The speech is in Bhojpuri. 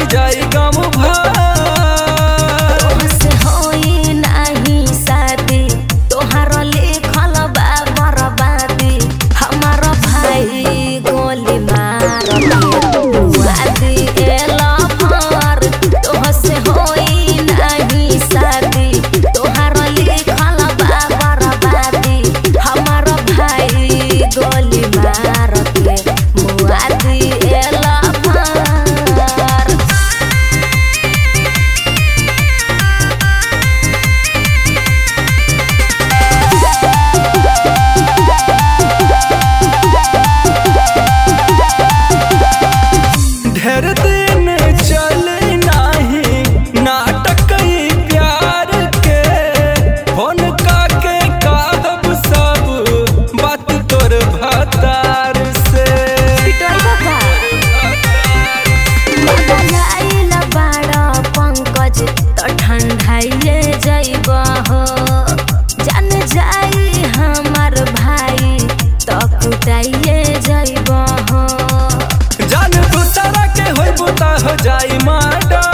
जाई गम भर। तोहसे होई नाही शादी, तोहार लिखल बा बर्बादी। हमार भाई गोली मार के वादी एला भर। तोहसे होई नाही शादी, तोहार लिखल बा बर्बादी। हमार भाई गोली मार के वादी एला भर। ढेर दिन चले नाही नाटक ई प्यार के। फोन काके कहब सब बात तोर भतार से। बदलाइल बाड़ा पंकज तो ठंडाइए जइब हो। जान जाई हमार भाई तो कुटाइए जइब हो। जान दूसरा के होई बुता हो जाई माडा।